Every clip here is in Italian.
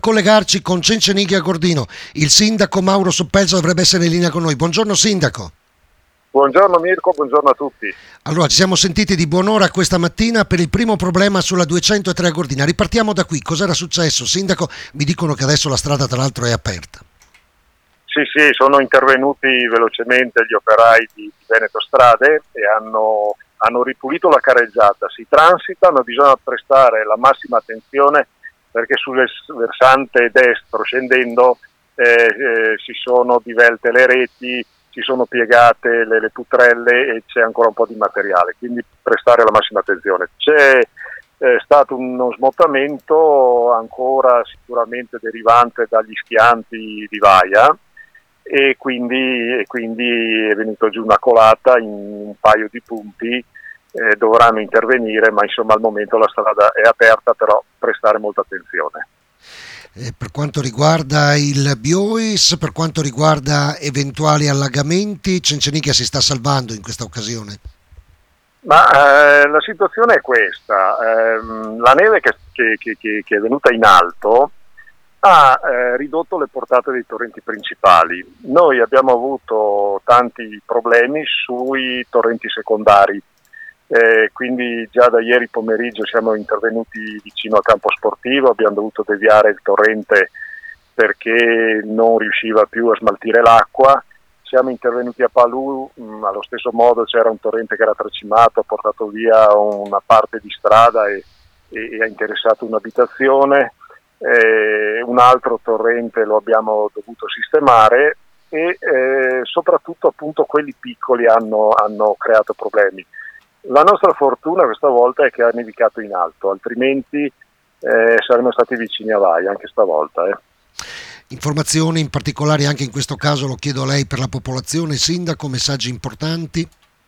Collegarci con Cencenichia Gordino. Il sindaco Mauro Soppelso dovrebbe essere in linea con noi. Buongiorno sindaco. Buongiorno Mirko, buongiorno a tutti. Allora, ci siamo sentiti di buon'ora questa mattina per il primo problema sulla 203 a Gordina. Ripartiamo da qui. Cos'era successo? Sindaco, mi dicono che adesso la strada tra l'altro è aperta. Sì, sono intervenuti velocemente gli operai di Veneto Strade e hanno ripulito la careggiata. Si transita, ma bisogna prestare la massima attenzione perché sul versante destro scendendo si sono divelte le reti, si sono piegate le putrelle e c'è ancora un po' di materiale, quindi prestare la massima attenzione. C'è stato uno smottamento ancora sicuramente derivante dagli schianti di Vaia e quindi è venuto giù una colata in un paio di punti. Dovranno intervenire, ma insomma al momento la strada è aperta, però prestare molta attenzione. Per quanto riguarda il Biois, per quanto riguarda eventuali allagamenti, Cencenichia si sta salvando in questa occasione? Ma la situazione è questa, la neve che è venuta in alto ha ridotto le portate dei torrenti principali. Noi abbiamo avuto tanti problemi sui torrenti secondari. Quindi già da ieri pomeriggio siamo intervenuti vicino al campo sportivo, abbiamo dovuto deviare il torrente perché non riusciva più a smaltire l'acqua. Siamo intervenuti a Palù, allo stesso modo c'era un torrente che era tracimato, ha portato via una parte di strada e ha interessato un'abitazione. Un altro torrente lo abbiamo dovuto sistemare e soprattutto appunto quelli piccoli hanno creato problemi. La nostra fortuna questa volta è che ha nevicato in alto, altrimenti saremmo stati vicini a Vaia anche stavolta. Informazioni in particolare anche in questo caso lo chiedo a lei per la popolazione, sindaco, messaggi importanti?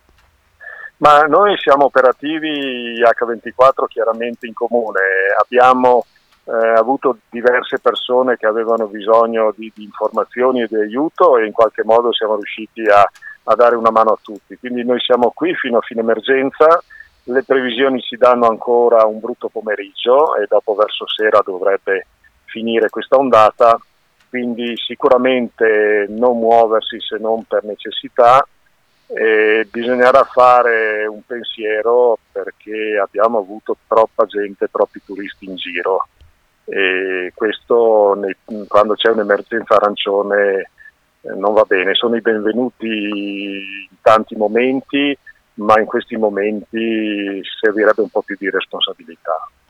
Ma noi siamo operativi H24 chiaramente in comune, abbiamo avuto diverse persone che avevano bisogno di informazioni e di aiuto e in qualche modo siamo riusciti a dare una mano a tutti, quindi noi siamo qui fino a fine emergenza. Le previsioni ci danno ancora un brutto pomeriggio e dopo verso sera dovrebbe finire questa ondata, quindi sicuramente non muoversi se non per necessità. Bisognerà fare un pensiero perché abbiamo avuto troppa gente, troppi turisti in giro e questo quando c'è un'emergenza arancione non va bene. Sono i benvenuti in tanti momenti, ma in questi momenti servirebbe un po' più di responsabilità.